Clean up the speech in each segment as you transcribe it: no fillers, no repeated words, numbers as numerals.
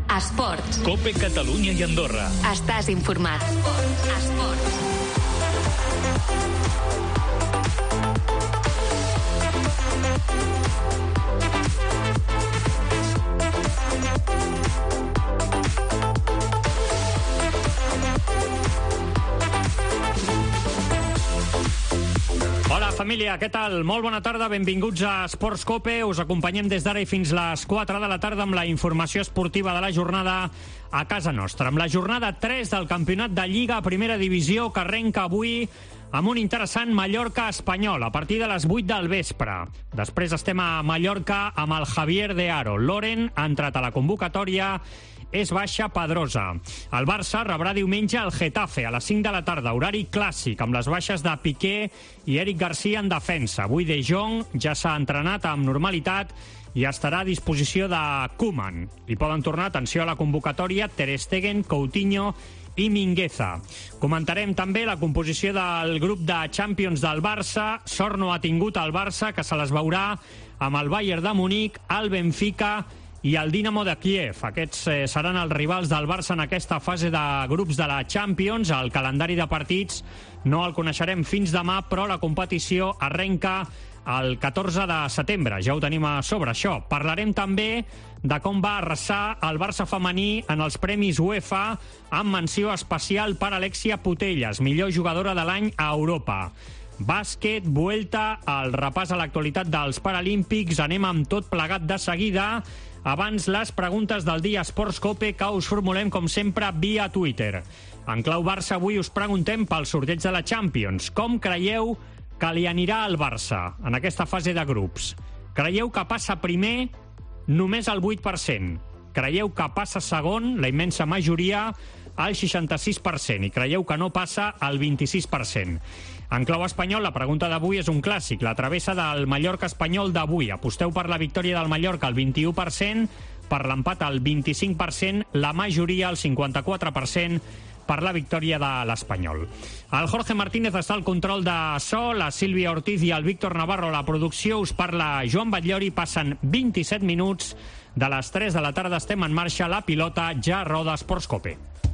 Esports. COPE Catalunya i Andorra. Estàs informat. Esports. Hola, família, què tal? Molt bona tarda, benvinguts a Esports COPE. Us acompanyem des d'ara i fins les 4 de la tarda amb la informació esportiva de la jornada a casa nostra. Amb la jornada 3 del campionat de Lliga a Primera Divisió, que arrenca avui amb un interessant Mallorca-Espanyol a partir de les 8 del vespre. Després estem a Mallorca amb el Javier de Aro. Loren ha entrat a la convocatòria, és baixa Pedrosa. El Barça rebrà diumenge el Getafe a les 5 de la tarda, horari clàssic, amb les baixes de Piqué i Eric Garcia en defensa. Avui De Jong ja s'ha entrenat amb normalitat i estarà a disposició de Koeman. I poden tornar, atenció a la convocatòria, Ter Stegen, Coutinho i Mingueza. Comentarem també la composició del grup de Champions del Barça. Sort no ha tingut el Barça, que se les veurà amb el Bayern de Munic, el Benfica i el Dinamo de Kiev. Aquests seran els rivals del Barça en aquesta fase de grups de la Champions. El calendari de partits no el coneixerem fins demà, però la competició arrenca el 14 de setembre. Ja ho tenim a sobre, això. Parlarem també de com va arrasar el Barça femení en els Premis UEFA, amb menció especial per Alexia Putellas, millor jugadora de l'any a Europa. Bàsquet, Vuelta, el repàs a l'actualitat dels Paralímpics. Anem amb tot plegat de seguida. Abans, les preguntes del dia Esports COPE, que us formulem, com sempre, via Twitter. En clau Barça, avui us preguntem pel sorteig de la Champions. Com creieu que li anirà al Barça en aquesta fase de grups? Creieu que passa primer? Només el 8%. Creieu que passa segon? La immensa majoria, el 66%. I creieu que no passa el 26%. En clau espanyol, la pregunta d'avui és un clàssic, la travessa del Mallorca-Espanyol d'avui. Aposteu per la victòria del Mallorca al 21%, per l'empat al 25%, la majoria, el 54%, per la victòria de l'Espanyol. El Jorge Martínez està al control de so, la Sílvia Ortiz i el Víctor Navarro a la producció. Us parla Joan Batllori. Passen 27 minuts de les 3 de la tarda. Estem en marxa, la pilota ja roda Esports COPE.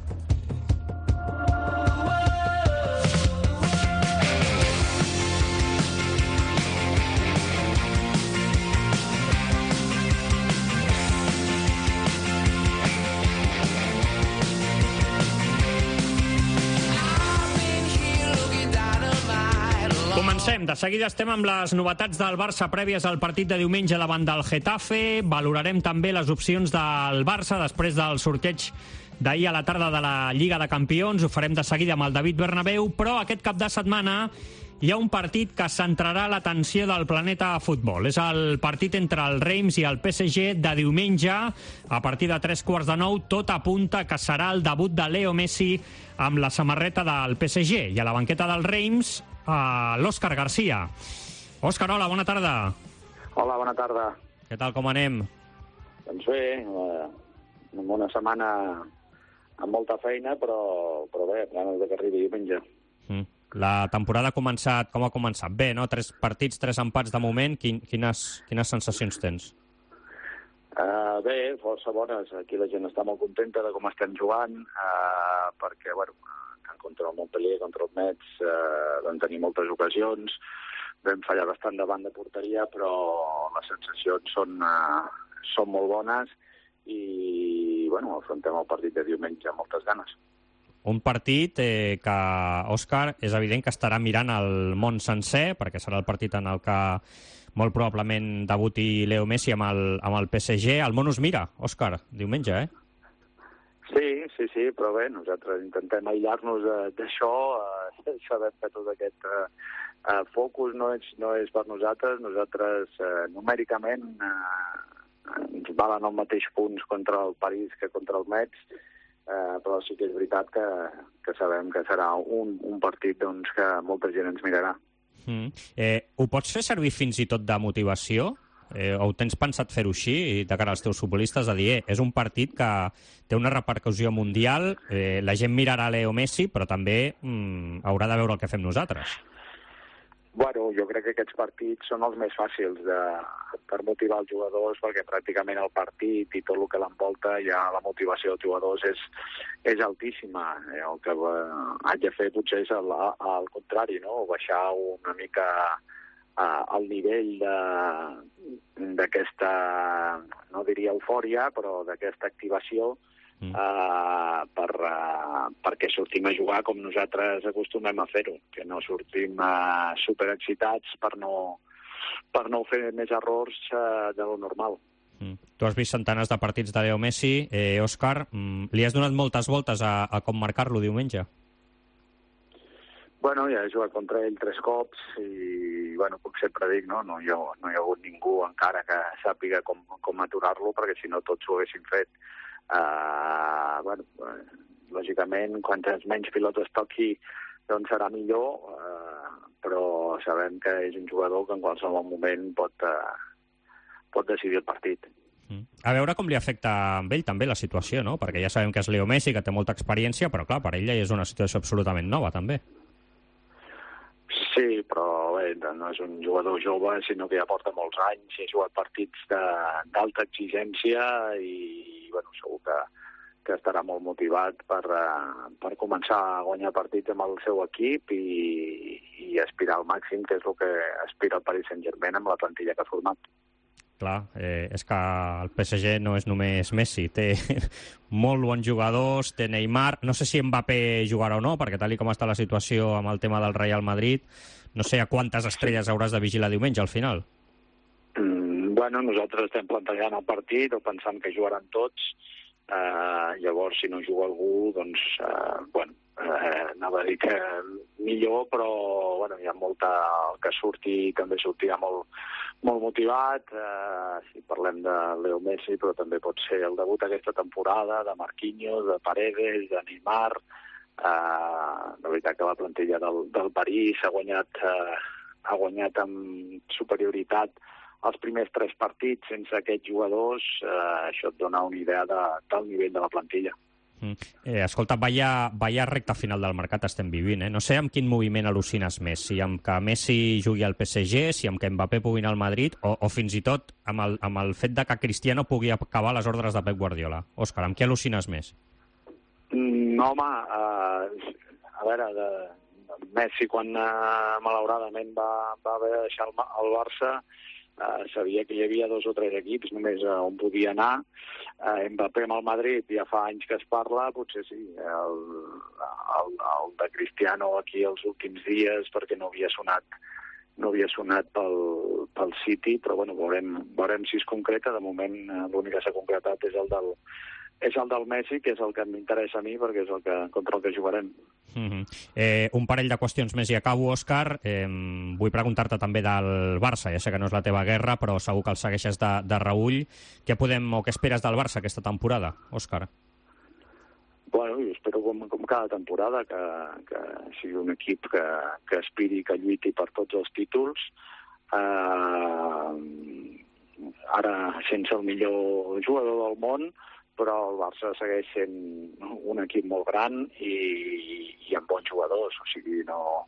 Comencem. De seguida estem amb les novetats del Barça prèvies al partit de diumenge davant del Getafe. Valorarem també les opcions del Barça després del sorteig d'ahir a la tarda de la Lliga de Campions. Ho farem de seguida amb el David Bernabéu, però aquest cap de setmana hi ha un partit que centrarà l'atenció del planeta futbol. És el partit entre el Reims i el PSG de diumenge a partir de 8:45. Tot apunta que serà el debut de Leo Messi amb la samarreta del PSG. I a la banqueta del Reims, l'Òscar Garcia. Òscar, hola, bona tarda. Hola, bona tarda. Què tal, com anem? Doncs bé, amb una setmana amb molta feina, però bé, ganes que arribi diumenge. La temporada com ha començat? Bé, no? 3 partits, 3 empats de moment. Quines sensacions tens? Bé, força bones. Aquí la gent està molt contenta de com estem jugant, perquè, bueno, contra el Montpellier, contra el Metz, vam tenir moltes ocasions, vam fallar bastant davant de porteria, però les sensacions són molt bones i, bueno, afrontem el partit de diumenge amb moltes ganes. Un partit que, Òscar, és evident que estarà mirant el món sencer, perquè serà el partit en el que molt probablement debuti Leo Messi amb el PSG. El món us mira, Òscar, diumenge, eh? Sí, però bé, nosaltres intentem aïllar-nos d'això, sabem que tot aquest focus no és per nosaltres. Nosaltres, numèricament, ens valen el mateix punts contra el París que contra el Metz, però sí que és veritat que sabem que serà un partit doncs, que molta gent ens mirarà. Ho pots fer servir fins i tot de motivació? O ho tens pensat fer-ho així de cara als teus futbolistes, de dir, és un partit que té una repercussió mundial, la gent mirarà Leo Messi, però també haurà de veure el que fem nosaltres? Bueno, jo crec que aquests partits són els més fàcils per motivar els jugadors, perquè pràcticament el partit i tot el que l'envolta, ja la motivació dels jugadors és altíssima. El que haig de fer potser és al contrari, no? Baixar una mica el nivell d'aquesta, no diria eufòria, però d'aquesta activació, perquè sortim a jugar com nosaltres acostumem a fer-ho, que no sortim superexcitats per no fer més errors de lo normal. Tu has vist centenars de partits de Leo Messi. Òscar, li has donat moltes voltes a com marcar-lo diumenge? Bueno, ja he jugat contra ell 3 cops i, bueno, com sempre dic, no hi ha hagut ningú encara que sàpiga com aturar-lo, perquè si no tots ho haguessin fet. Lògicament, quantes menys pilotes toqui, doncs serà millor, però sabem que és un jugador que en qualsevol moment pot decidir el partit. A veure com li afecta amb ell també la situació, no? Perquè ja sabem que és Leo Messi, que té molta experiència, però clar, per ell ja és una situació absolutament nova, també. Sí, però bé, no és un jugador jove, sinó que ja porta molts anys, ha jugat partits d'alta exigència i bueno, segur que estarà molt motivat per començar a guanyar partits amb el seu equip i aspirar al màxim, que és el que aspira el Paris Saint-Germain amb la plantilla que ha format. Clar, és que el PSG no és només Messi, té molt bons jugadors, té Neymar, no sé si Mbappé jugarà o no, perquè tal com està la situació amb el tema del Real Madrid, no sé a quantes estrelles hauràs de vigilar diumenge al final. Bueno, nosaltres estem plantejant el partit o pensant que jugaran tots, llavors si no juga algú, doncs, anava a dir que millor, però bueno, hi ha molta... El que surti també sortirà molt motivat, si parlem de Leo Messi, però també pot ser el debut aquesta temporada de Marquinhos, de Paredes, de Neymar. La veritat que la plantilla del París ha guanyat amb superioritat els primers 3 partits sense aquests jugadors. Això et dona una idea del nivell de la plantilla. Escolta, vaya recta final del mercat estem vivint, No sé amb quin moviment al·lucines més, si amb que Messi jugui al PSG, si amb que Mbappé pugui anar al Madrid, o fins i tot amb el fet de que Cristiano pugui acabar les ordres de Pep Guardiola. Òscar, amb què al·lucines més? Home, a veure, Messi quan malauradament va haver de deixar el Barça, sabia que hi havia 2 o 3 equips només on podia anar. Mbappé amb el Madrid ja fa anys que es parla, potser sí, el de Cristiano aquí els últims dies perquè no havia sonat pel City, però bueno, veurem si es concreta. De moment l'únic que s'ha concretat és el del Messi, que és el que m'interessa a mi perquè és contra el que jugarem. Un parell de qüestions més i acabo, Òscar. Vull preguntar-te també del Barça. Ja sé que no és la teva guerra, però segur que el segueixes de reull. Què esperes del Barça aquesta temporada, Òscar? Bueno, jo espero com cada temporada que sigui un equip que aspiri, que lluiti per tots els títols. Ara sense el millor jugador del món, però el Barça segueix sent un equip molt gran i amb bons jugadors, o sigui, no...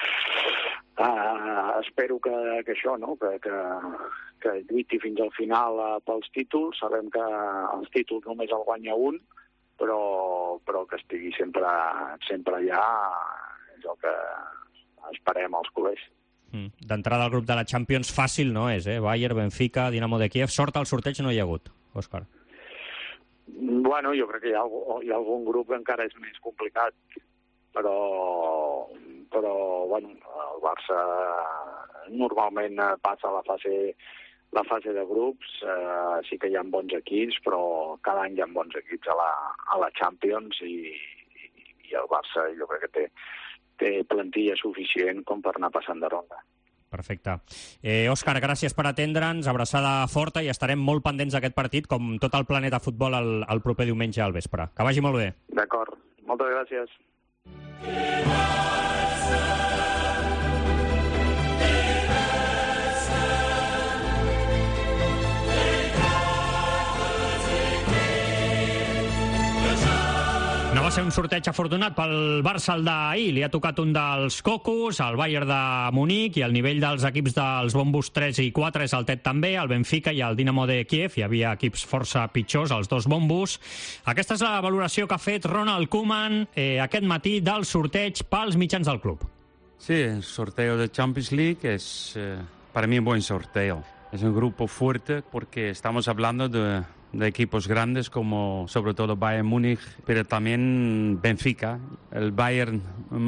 espero que això, no?, que lluiti fins al final pels títols. Sabem que els títols només el guanya un, però que estigui sempre allà és el que esperem als culers. D'entrada al grup de la Champions fàcil no és, Bayern, Benfica, Dinamo de Kiev. Sort al sorteig no hi ha hagut, Òscar. Bueno, jo crec que hi ha algun grup que encara és més complicat, però bueno, el Barça normalment passa a la fase de grups. Sí que hi ha bons equips, però cada any hi ha bons equips a la Champions i el Barça jo crec que té plantilla suficient com per anar passant de ronda. Perfecte. Òscar, gràcies per atendre'ns, abraçada forta i estarem molt pendents d'aquest partit, com tot el Planeta Futbol el proper diumenge al vespre. Que vagi molt bé. D'acord. Moltes gràcies. No va ser un sorteig afortunat pel Barça el d'ahir. Li ha tocat un dels cocos, el Bayern de Munic, i el nivell dels equips dels bombos 3 i 4 és altet també, el Benfica i el Dinamo de Kiev. Hi havia equips força pitjors, els dos bombos. Aquesta és la valoració que ha fet Ronald Koeman aquest matí del sorteig pels mitjans del club. Sí, el sorteo de Champions League es para mí un buen sorteo. Es un grupo fuerte porque estamos hablando de equipos grandes como sobre todo Bayern Múnich, pero también Benfica. El Bayern,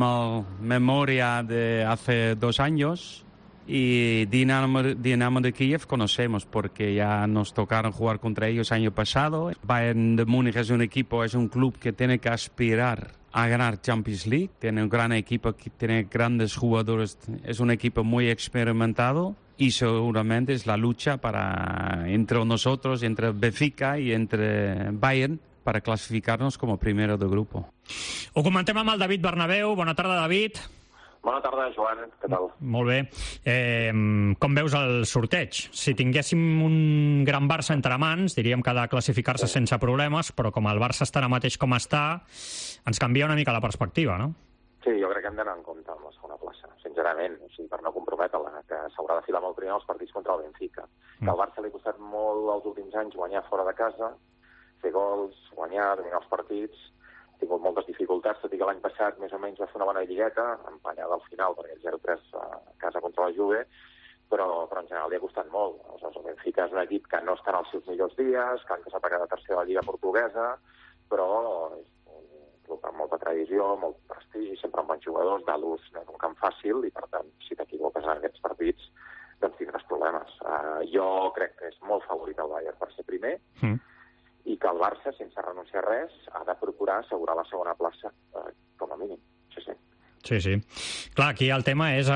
memoria de hace 2 años, y Dinamo de Kiev conocemos porque ya nos tocaron jugar contra ellos año pasado. Bayern de Múnich es un club que tiene que aspirar a ganar Champions League. Tiene un gran equipo, tiene grandes jugadores, es un equipo muy experimentado. Y seguramente es la lucha entre nosotros, entre Benfica y entre Bayern, para classificar-nos com a primero de grupo. Ho comentem amb el David Bernabéu. Bona tarda, David. Bona tarda, Joan. Què tal? Molt bé. Com veus el sorteig? Si tinguéssim un gran Barça entre mans, diríem que ha de classificar-se sense problemes, però com el Barça està ara mateix com està, ens canvia una mica la perspectiva, no? Sí, jo crec que hem d'anar en compte amb la segona plaça, sincerament, o sigui, per no comprometre-la, que s'haurà de filar molt primer els partits contra el Benfica. Que al Barça li ha costat molt els últims anys guanyar fora de casa, fer gols, guanyar, dominar els partits, ha tingut moltes dificultats, tot i que l'any passat més o menys va fer una bona lligueta, empanyada al final, perquè el 0-3 a casa contra la Juve, però en general li ha costat molt. Aleshores, el Benfica és un equip que no està en els seus millors dies, que han passat a cada tercera de la Lliga portuguesa, però és club amb molta tradició, molt prestigi, sempre amb bons jugadors, d'Alus no és un camp fàcil i, per tant, si t'equivoques en aquests partits, doncs tindràs problemes. Jo crec que és molt favorit el Bayern per ser primer i que el Barça, sense renunciar a res, ha de procurar assegurar la segona plaça, com a mínim. Sí. Sí. Clar, aquí el tema és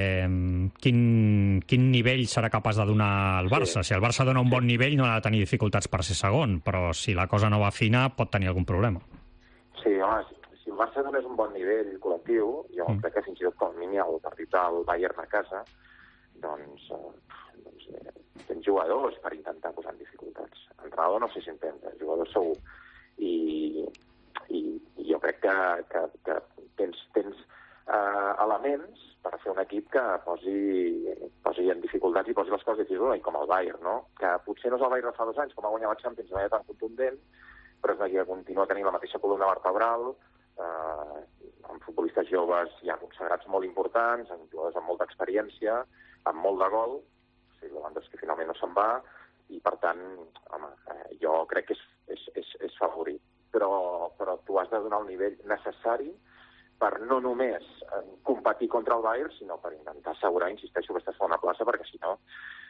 quin nivell serà capaç de donar el Barça. Si el Barça dona un bon nivell no ha de tenir dificultats per ser segon, però si la cosa no va fina pot tenir algun problema. Sí, home, si el Barça donés un bon nivell col·lectiu, jo crec que fins i tot com a mínim el partit del Bayern a casa, doncs tens jugadors per intentar posar en dificultats. Entrenador no sé si entén, jugadors segur. I jo crec que tens elements per fer un equip que posi en dificultats i posi les coses difícils, com el Bayern, no? Que potser no és el Bayern de fa 2 anys, com ha guanyat la Champions de manera tan contundent, però és que continua tenint la mateixa columna vertebral, amb futbolistes joves ja consagrats molt importants, amb jugadors amb molta experiència, amb molt de gol, o sigui, Lewandowski finalment no se'n va, i per tant, home, jo crec que és favorit. Però tu has de donar el nivell necessari per no només competir contra el Bayern, sinó per intentar assegurar, insisteixo, aquesta segona plaça, perquè si no,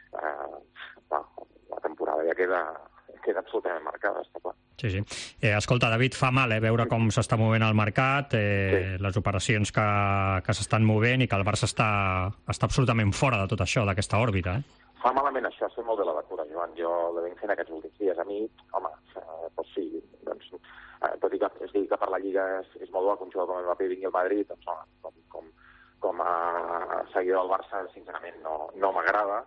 la temporada ja queda absolutament marcada, està clar. Sí. Escolta, David, fa mal veure com s'està movent el mercat, les operacions que s'estan movent i que el Barça està absolutament fora de tot això, d'aquesta òrbita. Fa malament això, sé molt de la lectura, Joan. Jo l'he ben fent aquests últims dies. A mi, home, doncs sí, tot i que es digui que per la Lliga és molt bo que un jugador com Mbappé vingui al Madrid, doncs home, com a seguidor del Barça, sincerament, no m'agrada.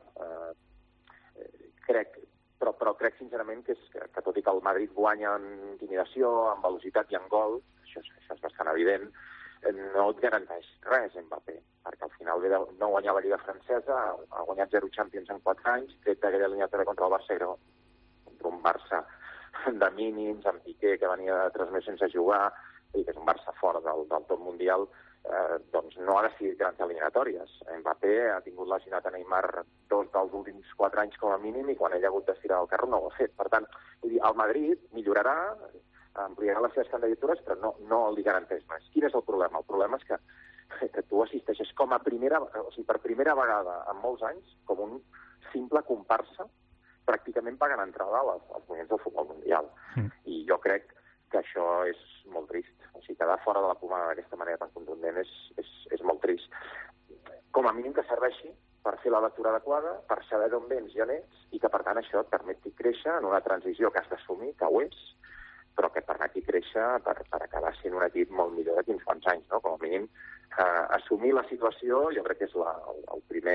Però crec sincerament que tot i que el Madrid guanya en intimidació, en velocitat i en gol, això és bastant evident, no et garanteix res Mbappé, perquè al final ve de no guanyar la Lliga francesa, ha guanyat 0 Champions en 4 anys, tret d'aquella eliminatòria contra el Barça, contra un Barça de mínims, amb Piqué, que venia de 3 mesos sense jugar, i que és un Barça fort del top mundial, doncs no ha decidit grans eliminatòries. Mbappé ha tingut lesionat a Neymar 2 dels últims 4 anys com a mínim i quan ell ha hagut d'estirar el carro no ho ha fet. Per tant, el Madrid millorarà, ampliarà les seves candidatures, però no li garanteix res. Quin és el problema? El problema és que tu assisteixes per primera vegada en molts anys com un simple comparsa pràcticament pagant entrada als moviments del futbol mundial. I jo crec que això és molt trist. O sigui, quedar fora de la pomada d'aquesta manera tan contundent és molt trist. Com a mínim que serveixi per fer la lectura adequada, per saber d'on vens i on ets, i que, per tant, això et permeti créixer en una transició que has d'assumir, que ho és, però que et permeti créixer per acabar sent un equip molt millor d'aquí uns quants anys, no? Com a mínim, assumir la situació jo crec que és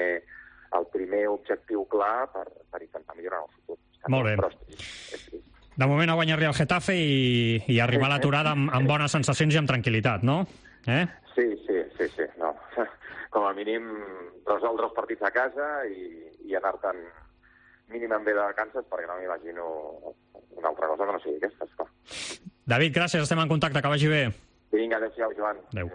el primer objectiu clar per intentar millorar en el futur. Molt bé. Però és trist. De moment a guanyar-li al Getafe i arribar a l'aturada amb bones sensacions i amb tranquil·litat, no? Sí. No. Com a mínim resoldre els partits a casa i anar-te'n mínimament bé de vacances, perquè no m'imagino una altra cosa que no sigui aquesta, esclar. David, gràcies, estem en contacte, que vagi bé. Vinga, adéu-siau, Joan. Adéu.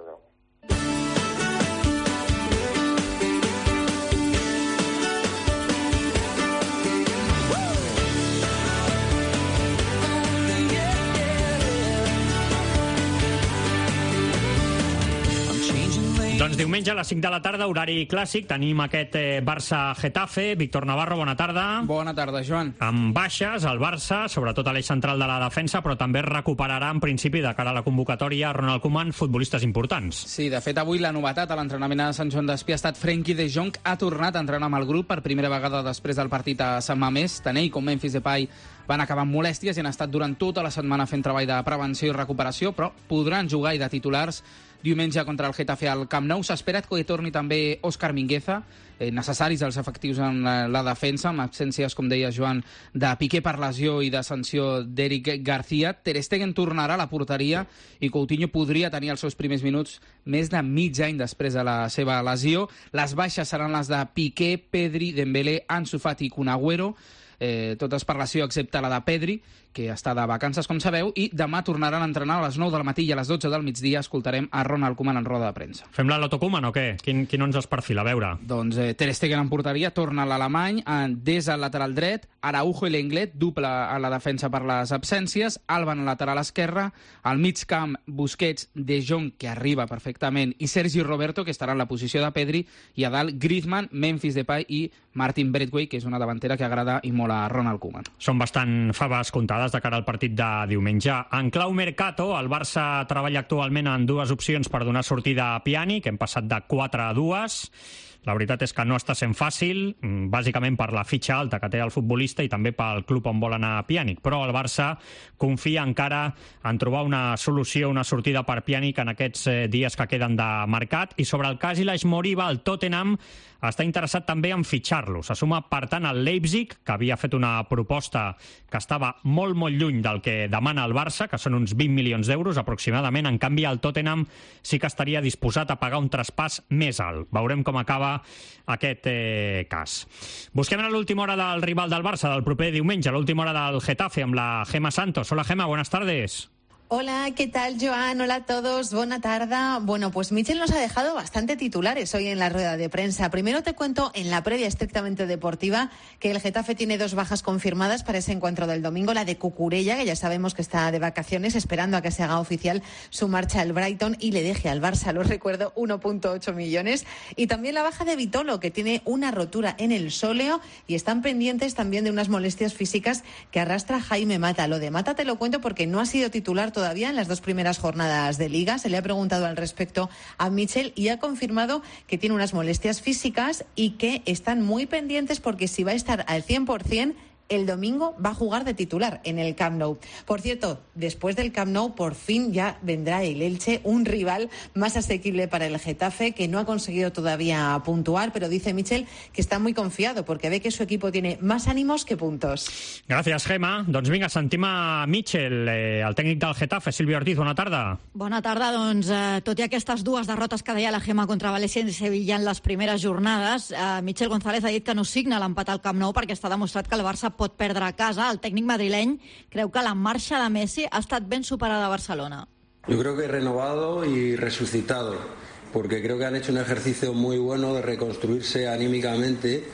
Doncs diumenge a les 5 de la tarda, horari clàssic, tenim aquest Barça-Getafe. Víctor Navarro, bona tarda. Bona tarda, Joan. Amb baixes, el Barça, sobretot a l'eix central de la defensa, però també recuperarà en principi de cara a la convocatòria Ronald Koeman futbolistes importants. Sí, de fet, avui la novetat a l'entrenament a Sant Joan d'Espí ha estat Frenkie de Jong. Ha tornat a entrenar amb el grup per primera vegada després del partit a Sant Mamés. Tant ell com Memphis Depay van acabar amb molèsties i han estat durant tota la setmana fent treball de prevenció i recuperació, però podran jugar i de titulars diumenge contra el Getafe al Camp Nou. S'ha esperat que hi torni també Òscar Mingueza, necessaris els efectius en la defensa, amb absències, com deia Joan, de Piqué per lesió i de sanció d'Eric García. Ter Stegen tornarà a la porteria i Coutinho podria tenir els seus primers minuts més de mig any després de la seva lesió. Les baixes seran les de Piqué, Pedri, Dembélé, Ansu Fati i Kun Agüero, totes per lesió excepte la de Pedri, que està de vacances, com sabeu, i demà tornaran a entrenar a les 9 del matí i a les 12 del migdia escoltarem a Ronald Koeman en roda de premsa. Fem la Loto Koeman o què? Quin ens es perfila? A veure. Doncs Ter Stegen en porteria, torna l'alemany, des al lateral dret, Araujo i Lenglet, doble a la defensa per les absències, Alba en lateral esquerre, al mig camp Busquets, De Jong, que arriba perfectament, i Sergi Roberto, que estarà en la posició de Pedri, i a dalt Griezmann, Memphis Depay i Martin Braithwaite, que és una davantera que agrada i molt a Ronald Koeman. Són bastant faves comptades de cara al partit de diumenge. En clau mercato, el Barça treballa actualment en dues opcions per donar sortida a Pjanic, que hem passat de 4 a 2. La veritat és que no està sent fàcil, bàsicament per la fitxa alta que té el futbolista i també pel club on vol anar Pjanic. Però el Barça confia encara en trobar una solució, una sortida per Pjanic en aquests dies que queden de mercat. I sobre el cas Ilaix Moriba, el Tottenham està interessat també en fitxar-lo. Se suma, per tant, el Leipzig, que havia fet una proposta que estava molt, molt lluny del que demana el Barça, que són uns 20 milions d'euros aproximadament. En canvi, el Tottenham sí que estaria disposat a pagar un traspàs més alt. Veurem com acaba aquest cas. Busquem a l'última hora del rival del Barça, del proper diumenge, l'última hora del Getafe, amb la Gemma Santos. Hola, Gemma, buenas tardes. Hola, ¿qué tal, Joan? Hola a todos, buena tarde. Bueno, pues Michel nos ha dejado bastante titulares hoy en la rueda de prensa. Primero te cuento, en la previa estrictamente deportiva, que el Getafe tiene 2 bajas confirmadas para ese encuentro del domingo. La de Cucurella, que ya sabemos que está de vacaciones, esperando a que se haga oficial su marcha al Brighton y le deje al Barça, lo recuerdo, 1,8 millones. Y también la baja de Vitolo, que tiene una rotura en el sóleo y están pendientes también de unas molestias físicas que arrastra Jaime Mata. Lo de Mata te lo cuento porque no ha sido titular todavía en las 2 primeras jornadas de Liga. Se le ha preguntado al respecto a Michel y ha confirmado que tiene unas molestias físicas y que están muy pendientes porque si va a estar al 100%, el domingo va a jugar de titular en el Camp Nou. Por cierto, después del Camp Nou por fin ya vendrá el Elche, un rival más asequible para el Getafe, que no ha conseguido todavía puntuar, pero dice Michel que está muy confiado porque ve que su equipo tiene más ánimos que puntos. Gràcies, Gemma. Doncs vinga, sentim a Michel, el tècnic del Getafe, Sílvia Ortiz. Bona tarda. Bona tarda. Doncs tot i aquestes 2 derrotes que deia la Gemma contra València i Sevilla en les primeres jornades, Michel González ha dit que no signa l'empat al Camp Nou perquè està demostrat que el Barça pot perdre a casa. El tècnic madrileny creu que la marxa de Messi ha estat ben superada a Barcelona. Yo creo que renovado y resucitado, porque creo que han hecho un ejercicio muy bueno de reconstruirse anímicamente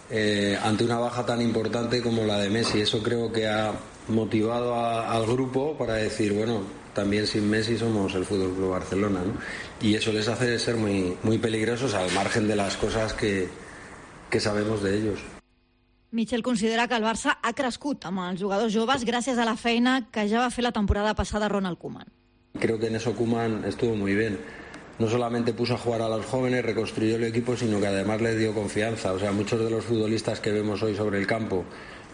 ante una baja tan importante como la de Messi. Eso creo que ha motivado al grupo para decir, bueno, también sin Messi somos el FC Barcelona, ¿no? Y eso les hace ser muy, muy peligrosos al margen de las cosas que sabemos de ellos. Michel considera que el Barça ha crescut amb els jugadors joves gràcies a la feina que ja va fer la temporada passada Ronald Koeman. Creo que en eso Koeman estuvo muy bien. No solamente puso a jugar a los jóvenes, reconstruyó el equipo, sino que además les dio confianza. O sea, muchos de los futbolistas que vemos hoy sobre el campo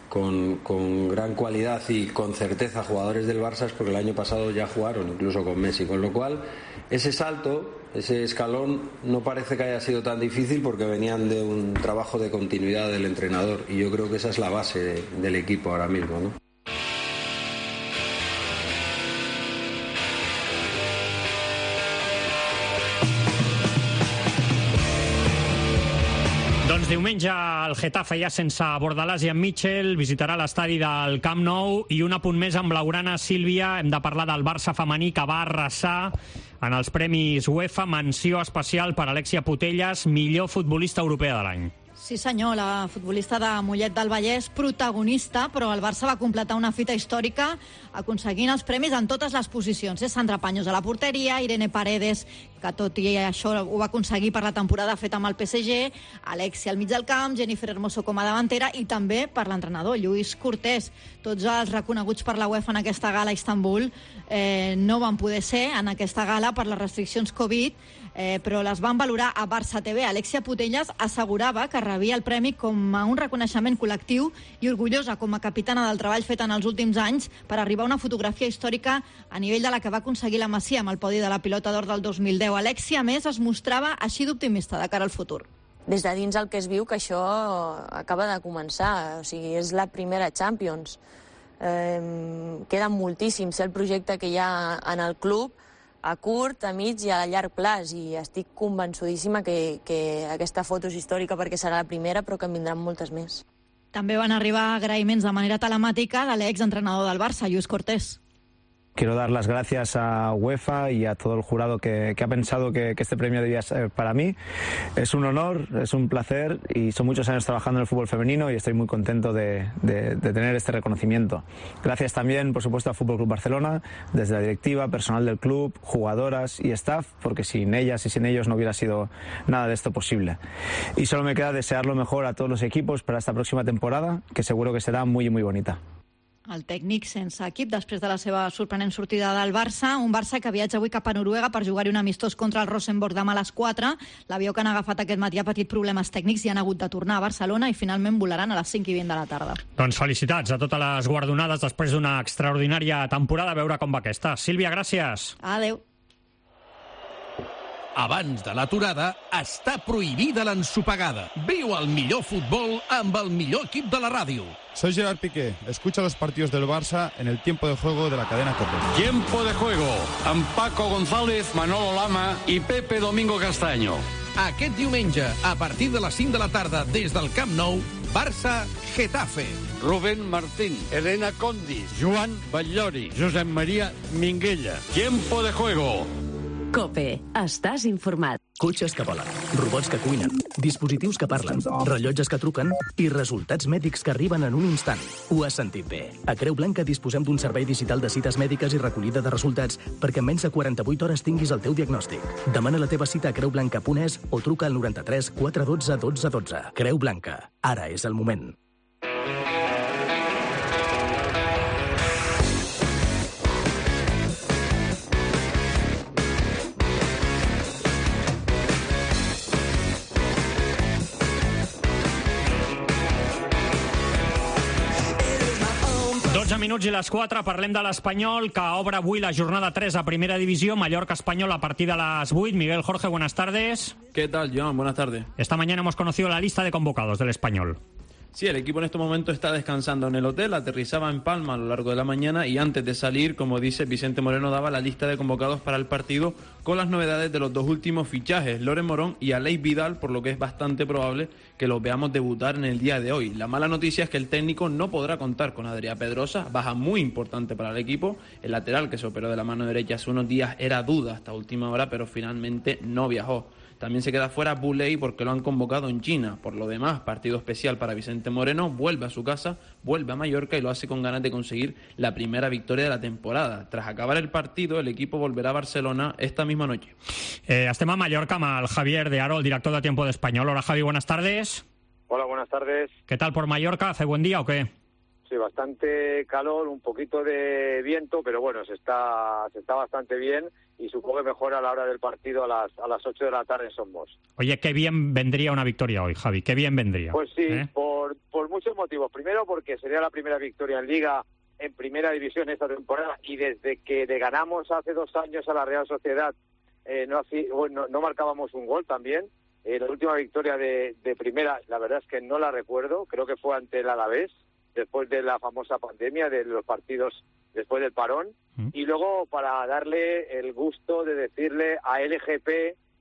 con gran cualidad y con certeza jugadores del Barça es porque el año pasado ya jugaron, incluso con Messi. Con lo cual, ese salto, ese escalón, no parece que haya sido tan difícil porque venían de un trabajo de continuidad del entrenador. Y yo creo que esa es la base del equipo ahora mismo, ¿no? diumenge el Getafe ja sense Bordalàs i en Mitchell visitarà l'estadi del Camp Nou i un apunt més amb l'Aurana Sílvia. Hem de parlar del Barça femení que va arrasar en els premis UEFA. Menció especial per Alexia Putellas, millor futbolista europea de l'any. Sí senyor, la futbolista de Mollet del Vallès, protagonista, però el Barça va completar una fita històrica aconseguint els premis en totes les posicions. Sandra Paños a la porteria, Irene Paredes, que tot i això ho va aconseguir per la temporada feta amb el PSG, Alexia al mig del camp, Jennifer Hermoso com a davantera i també per l'entrenador, Lluís Cortés. Tots els reconeguts per la UEFA en aquesta gala a Istanbul no van poder ser en aquesta gala per les restriccions Covid, però les van valorar a Barça TV. Alexia Putellas assegurava que rebia el premi com a un reconeixement col·lectiu i orgullosa com a capitana del treball fet en els últims anys per arribar a una fotografia històrica a nivell de la que va aconseguir la Masia amb el podi de la pilota d'or del 2010. Alexia, a més, es mostrava així d'optimista de cara al futur. Des de dins el que es viu que això acaba de començar, o sigui, és la primera Champions. Queda moltíssim ser el projecte que hi ha en el club, a curt, a mig i a llarg plaç, i estic convençudíssima que aquesta foto és històrica perquè serà la primera, però que en vindran moltes més. També van arribar agraïments de manera telemàtica de l'exentrenador del Barça, Lluís Cortés. Quiero dar las gracias a UEFA y a todo el jurado que ha pensado que este premio debía ser para mí. Es un honor, es un placer y son muchos años trabajando en el fútbol femenino y estoy muy contento de tener este reconocimiento. Gracias también, por supuesto, a Fútbol Club Barcelona, desde la directiva, personal del club, jugadoras y staff, porque sin ellas y sin ellos no hubiera sido nada de esto posible. Y solo me queda desear lo mejor a todos los equipos para esta próxima temporada, que seguro que será muy, muy bonita. El tècnic sense equip després de la seva sorprenent sortida del Barça, un Barça que viatja avui cap a Noruega per jugar-hi un amistós contra el Rosenborg demà a les 4. L'avió que han agafat aquest matí ha patit problemes tècnics i han hagut de tornar a Barcelona i finalment volaran a les 5:20 de la tarda. Doncs felicitats a totes les guardonades després d'una extraordinària temporada. A veure com va aquesta. Sílvia, gràcies. Adéu. Abans de l'aturada, està prohibida l'ensopegada. Viu el millor futbol amb el millor equip de la ràdio. Soy Gerard Piqué. Escucha los partidos del Barça en el tiempo de juego de la cadena COPE. Tiempo de juego amb Paco González, Manolo Lama i Pepe Domingo Castaño. Aquest diumenge, a partir de les 5 de la tarda, des del Camp Nou, Barça-Getafe. Rubén Martín, Elena Condis, Joan Batllori, Josep Maria Minguella. Tiempo de juego. COPE. Estàs informat. Cotxes que volen, robots que cuinen, dispositius que parlen, rellotges que truquen i resultats mèdics que arriben en un instant. Ho has sentit bé. A Creu Blanca disposem d'un servei digital de cites mèdiques i recollida de resultats perquè en menys de 48 hores tinguis el teu diagnòstic. Demana la teva cita a creublanca.es o truca al 93 412 12 12. Creu Blanca. Ara és el moment. Minuts i les 4, parlem de l'Espanyol, que obre avui la jornada 3 a Primera División, Mallorca-Espanyol a partir de las 8. Miguel Jorge, buenas tardes. ¿Qué tal, Joan? Buenas tardes. Esta mañana hemos conocido la lista de convocados del Espanyol. Sí, el equipo en este momento está descansando en el hotel, aterrizaba en Palma a lo largo de la mañana y antes de salir, como dice Vicente Moreno, daba la lista de convocados para el partido con las novedades de los dos últimos fichajes, Loren Morón y Aleix Vidal, por lo que es bastante probable que los veamos debutar en el día de hoy. La mala noticia es que el técnico no podrá contar con Adrià Pedrosa, baja muy importante para el equipo. El lateral que se operó de la mano derecha hace unos días era duda hasta última hora, pero finalmente no viajó. También se queda fuera Buley porque lo han convocado en China. Por lo demás, partido especial para Vicente Moreno, vuelve a su casa, vuelve a Mallorca y lo hace con ganas de conseguir la primera victoria de la temporada. Tras acabar el partido, el equipo volverá a Barcelona esta misma noche. Estem a Mallorca amb el Javier de Aro, el director de Tiempo de Español. Hola, Javi, buenas tardes. Hola, buenas tardes. ¿Qué tal por Mallorca? ¿Hace buen día o qué? Sí, bastante calor, un poquito de viento, pero bueno, se está bastante bien y supongo que mejor a la hora del partido a las 8 de la tarde en Somos. Oye, qué bien vendría una victoria hoy, Javi, qué bien vendría. Pues sí, por muchos motivos. Primero porque sería la primera victoria en Liga en Primera División esta temporada y desde que le ganamos hace 2 años a la Real Sociedad no marcábamos un gol también. La última victoria de Primera, la verdad es que no la recuerdo, creo que fue ante el Alavés, después de la famosa pandemia, de los partidos después del parón, y luego para darle el gusto de decirle a LGP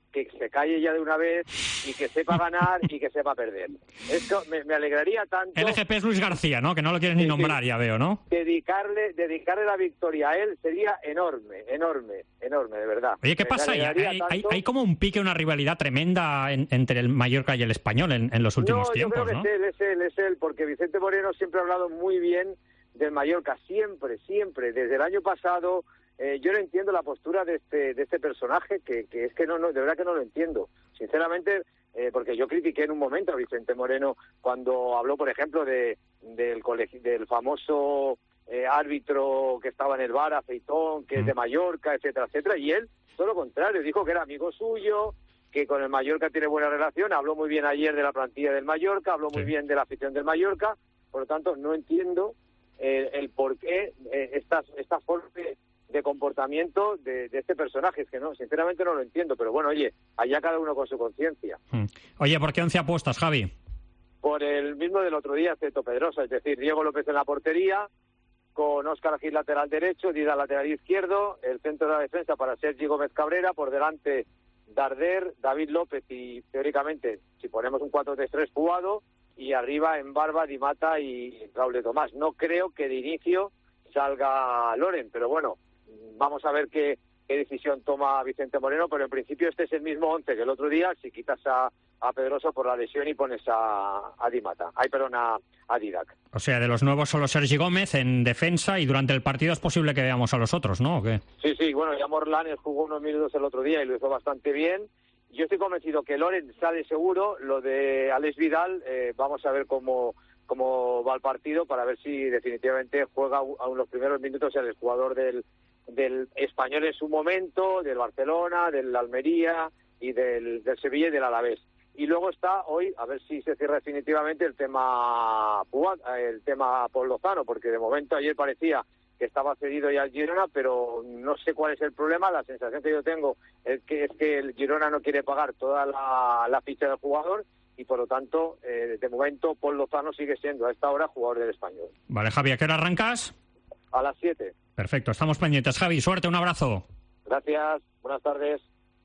que se calle ya de una vez y que sepa ganar y que sepa perder. Esto me alegraría tanto. El LGP es Luis García, ¿no? Que no lo quieres ni nombrar, ya veo, ¿no? Dedicarle la victoria a él sería enorme, de verdad. Oye, ¿qué pasa ahí? Hay como un pique, una rivalidad tremenda entre el Mallorca y el Español en los últimos tiempos, ¿no? Yo creo que es él, porque Vicente Moreno siempre ha hablado muy bien del Mallorca, siempre, desde el año pasado. Yo no entiendo la postura de este personaje, que es que no, de verdad que no lo entiendo. Sinceramente, porque yo critiqué en un momento a Vicente Moreno cuando habló, por ejemplo, del famoso árbitro que estaba en el VAR, Aceitón, que es de Mallorca, etcétera, etcétera, y él, todo lo contrario, dijo que era amigo suyo, que con el Mallorca tiene buena relación, habló muy bien ayer de la plantilla del Mallorca, habló muy bien de la afición del Mallorca, por lo tanto, no entiendo el por qué esta forma de comportamiento de este personaje. Es que no, sinceramente no lo entiendo, pero bueno, oye, allá cada uno con su conciencia. Oye, ¿por qué 11 apuestas, Javi? Por el mismo del otro día, Ceto Pedrosa, es decir, Diego López en la portería, con Óscar Gil lateral derecho, Dida lateral izquierdo, el centro de la defensa para Sergi Gómez Cabrera, por delante Darder, David López y, teóricamente, si ponemos un 4-3-3 jugado, y arriba en Barba, Di Mata y Raúl de Tomás. No creo que de inicio salga Loren, pero bueno, vamos a ver qué decisión toma Vicente Moreno, pero en principio este es el mismo 11 que el otro día, si quitas a Pedroso por la lesión y pones a Di Mata. A Didac. O sea, de los nuevos solo Sergi Gómez en defensa, y durante el partido es posible que veamos a los otros, ¿no? ¿O qué? Sí, bueno, ya Morlanes jugó unos minutos el otro día y lo hizo bastante bien. Yo estoy convencido que Loren sale seguro. Lo de Alex Vidal, vamos a ver cómo va el partido para ver si definitivamente juega a los primeros minutos el jugador del Español en su momento, del Barcelona, del Almería y del Sevilla y del Alavés. Y luego está hoy, a ver si se cierra definitivamente el tema Paul Lozano, porque de momento ayer parecía que estaba cedido ya al Girona, pero no sé cuál es el problema. La sensación que yo tengo es que el Girona no quiere pagar toda la ficha del jugador y, por lo tanto, de momento Paul Lozano sigue siendo a esta hora jugador del Español. Vale, Javi, ¿a qué hora arrancas? A las 7. Perfecto, estamos pendientes. Javi, suerte, un abrazo. Gracias, buenas tardes.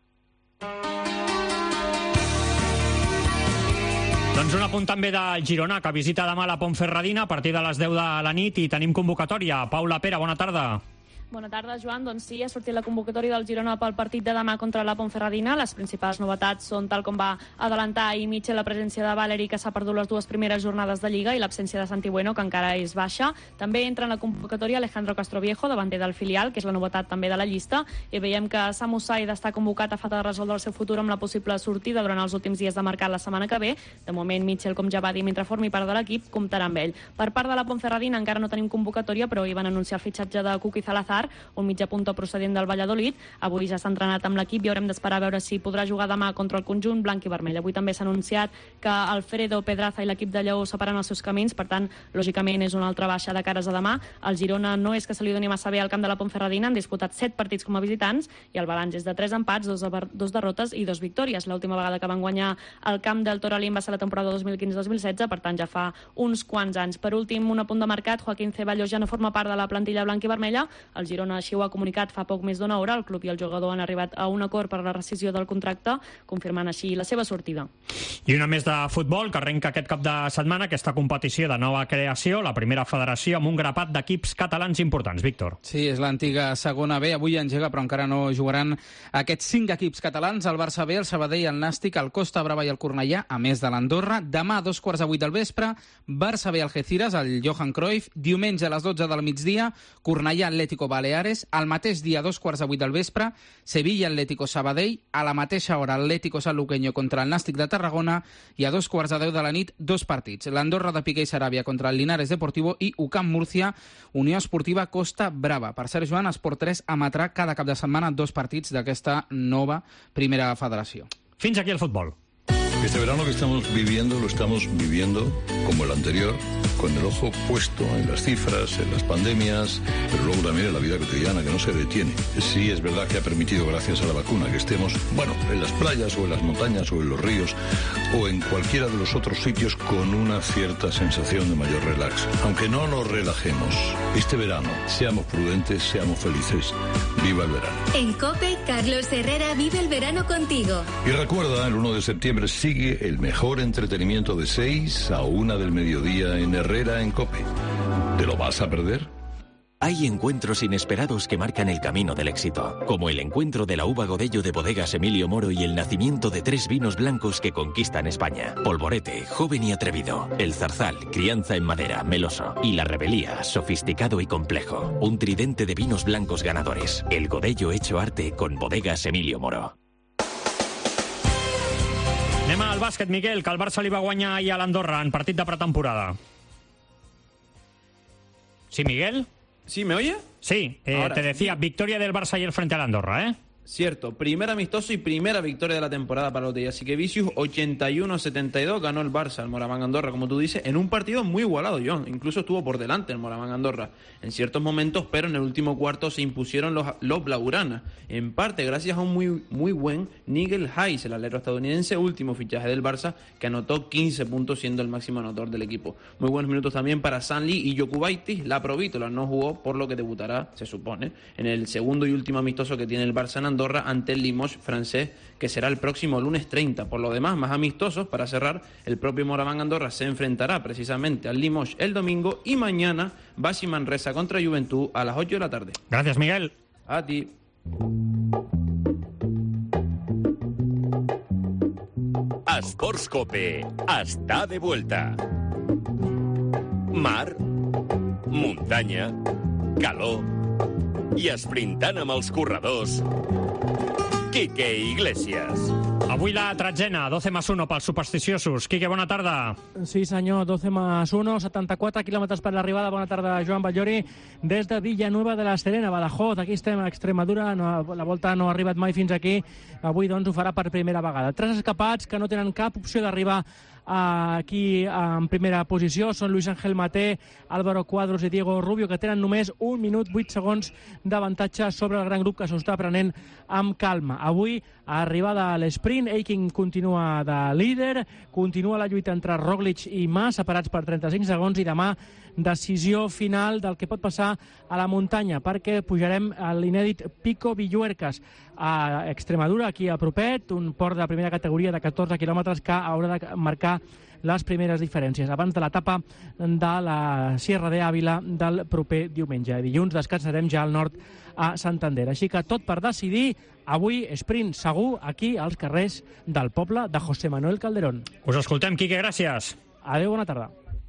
Doncs un apunt també del Girona, que visita demà la Ponferradina a partir de les 10 de la nit, i tenim convocatòria. Paula Pera, bona tarda. Bona tarda, Joan. Doncs sí, ha sortit la convocatòria del Girona pel partit de demà contra la Ponferradina. Les principals novetats són, tal com va adelantar ahir Mitchell, la presència de Valeri, que s'ha perdut les dues primeres jornades de Lliga, i l'absència de Santi Bueno, que encara és baixa. També entra en la convocatòria Alejandro Castroviejo, davanter del filial, que és la novetat també de la llista, i veiem que Samu Said està convocat a falta de resoldre el seu futur amb la possible sortida durant els últims dies de mercat la setmana que ve. De moment, Mitchell, com ja va dir, mentre formi part de l'equip, comptarà amb ell. Per part de la Ponferradina encara no tenim convocatòria, però hi van anunciar el fitxatge de Kuki Salazar, un mitjà puntó procedent del Valladolid. Avui ja s'ha entrenat amb l'equip i haurem d'esperar a veure si podrà jugar demà contra el conjunt blanc i vermell. Avui també s'ha anunciat que Alfredo Pedraza i l'equip de Lleó separen els seus camins, per tant, lògicament és una altra baixa de cares a demà. El Girona no és que se li doni massa bé al camp de la Ponferradina, han disputat 7 partits com a visitants i el balanç és de 3 empats, 2 derrotes i 2 victòries. L'última vegada que van guanyar el camp del Toralín va ser la temporada 2015-2016, per tant ja fa uns quants anys. Per últim, un apunt de mercat, Joaquín Ceballos ja no forma part de la plantilla blanca i vermella. El Girona així ho ha comunicat fa poc més d'una hora. El club i el jugador han arribat a un acord per la rescissió del contracte, confirmant així la seva sortida. I una més de futbol, que arrenca aquest cap de setmana aquesta competició de nova creació, la primera federació, amb un grapat d'equips catalans importants. Víctor. Sí, és l'antiga segona B. Avui engega, però encara no jugaran aquests 5 equips catalans: el Barça B, el Sabadell, el Nàstic, el Costa Brava i el Cornellà, a més de l'Andorra. Demà, a 7:15 del vespre, Barça B, Algeciras, al Johan Cruyff. Diumenge, a les 12 del migdia, Cornellà, Atlético Baleares. Al mateix dia, a 7:15 del vespre, Sevilla, Atlético Sabadell. A la mateixa hora, Atlético Sanluqueño contra el Nàstic de Tarragona. I a 2:10 de la nit, 2 partits: l'Andorra de Piqué i Saràbia contra el Linares Deportivo i UCAM Múrcia, Unió Esportiva Costa Brava. Per cert, Joan, Esport 3 emetrà cada cap de setmana 2 partits d'aquesta nova primera federació. Fins aquí el futbol. Este verano que estamos viviendo, lo estamos viviendo como el anterior, con el ojo puesto en las cifras, en las pandemias, pero luego también en la vida cotidiana, que no se detiene. Sí, es verdad que ha permitido, gracias a la vacuna, que estemos, en las playas o en las montañas o en los ríos o en cualquiera de los otros sitios con una cierta sensación de mayor relax. Aunque no nos relajemos, este verano, seamos prudentes, seamos felices. ¡Viva el verano! En COPE, Carlos Herrera vive el verano contigo. Y recuerda, el 1 de septiembre sigue el mejor entretenimiento de 6 a 1 del mediodía en Herrera en COPE. ¿Te lo vas a perder? Hay encuentros inesperados que marcan el camino del éxito, como el encuentro de la uva Godello de Bodegas Emilio Moro y el nacimiento de 3 vinos blancos que conquistan España. Polvorete, joven y atrevido. El Zarzal, crianza en madera, meloso. Y la Rebelía, sofisticado y complejo. Un tridente de vinos blancos ganadores. El Godello hecho arte con Bodegas Emilio Moro. Anem al bàsquet, Miquel, que el Barça li va guanyar ahir a l'Andorra en partit de pretemporada. ¿Sí, Miguel? ¿Sí, me oye? Sí, te decía, victoria del Barça ayer frente al Andorra, ¿eh? Cierto, primer amistoso y primera victoria de la temporada para los de Jasikevičius, 81-72, ganó el Barça al Moraván Andorra, como tú dices, en un partido muy igualado, John. Incluso estuvo por delante el Moraván Andorra en ciertos momentos, pero en el último cuarto se impusieron los blaugranas, en parte gracias a un muy buen Nigel Hayes, el alero estadounidense, último fichaje del Barça, que anotó 15 puntos siendo el máximo anotador del equipo. Muy buenos minutos también para Sanli y Jokubaitis. La Provítola no jugó, por lo que debutará, se supone, en el segundo y último amistoso que tiene el Barça en Andorra ante el Limoges francés, que será el próximo lunes 30. Por lo demás, más amistosos, para cerrar, el propio Moraván Andorra se enfrentará precisamente al Limoges el domingo y mañana Baxi Manresa contra Juventud a las 8 de la tarde. Gracias, Miguel. A ti. Esports Cope està de vuelta. Mar, muntanya, calor i esprintant amb els corredors, Quique Iglesias. Avui la tretzena, 12+1 pels supersticiosos. Quique, bona tarda. Sí, senyor, 12+1, 74 quilòmetres per l'arribada. Bona tarda, Joan Batllori, des de Villanueva de la Serena, Badajoz. Aquí estem a Extremadura, la volta no ha arribat mai fins aquí. Avui, doncs, ho farà per primera vegada. 3 escapats que no tenen cap opció d'arribar aquí en primera posició són Luis Ángel Maté, Álvaro Cuadros i Diego Rubio, que tenen només 1 minut 8 segons d'avantatge sobre el gran grup que s'ho està prenent amb calma. Avui, arribada a l'esprint, Eiking continua de líder, continua la lluita entre Roglic i Mas, separats per 35 segons, i demà decisió final del que pot passar a la muntanya, perquè pujarem a l'inèdit Pico Villuercas a Extremadura, aquí a propet, un port de primera categoria de 14 quilòmetres que haurà de marcar les primeres diferències abans de l'etapa de la Sierra de Ávila del proper diumenge. Dilluns descansarem ja al nord a Santander. Així que tot per decidir. Avui, sprint segur aquí als carrers del poble de José Manuel Calderón. Us escoltem, Quique, gràcies. Adéu, bona tarda.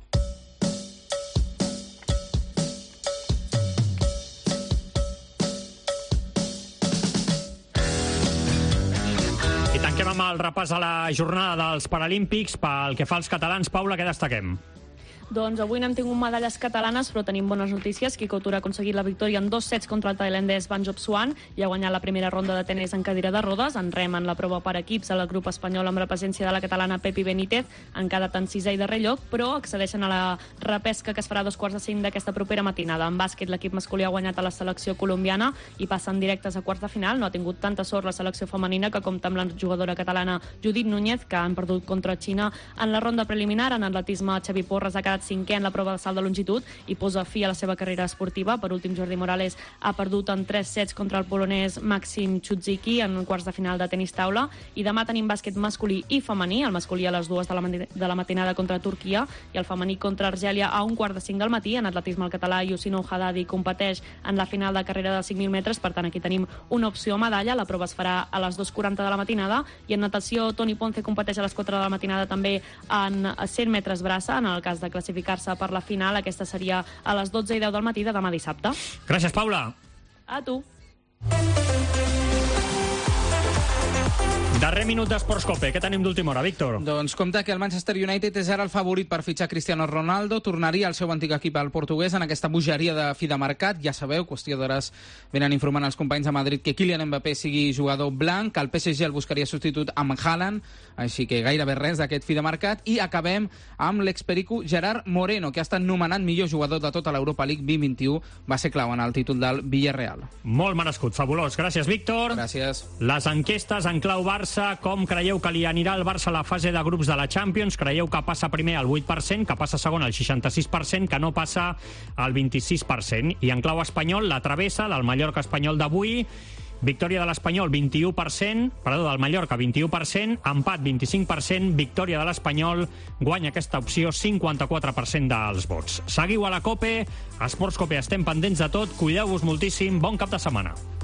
I tanquem amb el repàs a la jornada dels Paralímpics. Pel que fa als catalans, Paula, què destaquem? Doncs avui n'hem tingut medalles catalanes, però tenim bones notícies. Quico Tura ha aconseguit la victòria en 2 sets contra el tailandès Vanjop Swan i ha guanyat la primera ronda de tenis en cadira de rodes. En rem, en la prova per equips, el grup espanyol amb la presència de la catalana Pepi Benítez han quedat en 6è i darrer lloc, però accedeixen a la repesca que es farà a 4:45 d'aquesta propera matinada. En bàsquet, l'equip masculí ha guanyat a la selecció colombiana i passen directes a quarts de final. No ha tingut tanta sort la selecció femenina que compta amb la jugadora catalana Judit Núñez, que han perdut contra Xina en la ronda preliminar. En atletisme, Xavi Porras ha quedat 5è en la prova de salt de longitud i posa fi a la seva carrera esportiva. Per últim, Jordi Morales ha perdut en 3 sets contra el polonès Maxim Chudziki en quarts de final de tenis taula. I demà tenim bàsquet masculí i femení, el masculí a les 2 de la matinada contra Turquia i el femení contra Argèlia a 1:45 del matí. En atletisme, el català Yousino Haddadi competeix en la final de carrera de 5.000 metres, per tant aquí tenim una opció medalla. La prova es farà a les 2:40 de la matinada. I en natació, Toni Ponce competeix a les 4 de la matinada també en 100 metres braça. En el cas de classificar-se per la final, aquesta seria a les 12:10 del matí de demà dissabte. Gràcies, Paula. A tu. Darrer minut d'Esports Cope. Què tenim d'última hora, Víctor? Doncs compte que el Manchester United és ara el favorit per fitxar Cristiano Ronaldo. Tornaria al seu antic equip al portuguès en aquesta bogeria de fi de mercat. Ja sabeu, qüestió d'hores venen informant els companys de Madrid que Kylian Mbappé sigui jugador blanc, que el PSG el buscaria substitut amb Haaland, així que gairebé res d'aquest fi de mercat. I acabem amb l'experico Gerard Moreno, que ha estat nomenat millor jugador de tota l'Europa League 2021. Va ser clau en el títol del Villarreal. Molt merescut, fabulós. Gràcies, Víctor. Gràcies. Les enquestes en clau Barça. Com creieu que li anirà al Barça a la fase de grups de la Champions? Creieu que passa primer al 8%, que passa segon al 66%, que no passa al 26%? I en clau espanyol, la travessa del Mallorca espanyol d'avui. Victòria de l'Espanyol, 21%, perdó, del Mallorca, 21%, empat, 25%, victòria de l'Espanyol, guanya aquesta opció, 54% dels vots. Seguiu a la COPE, Esports Cope, estem pendents de tot, cuideu-vos moltíssim, bon cap de setmana.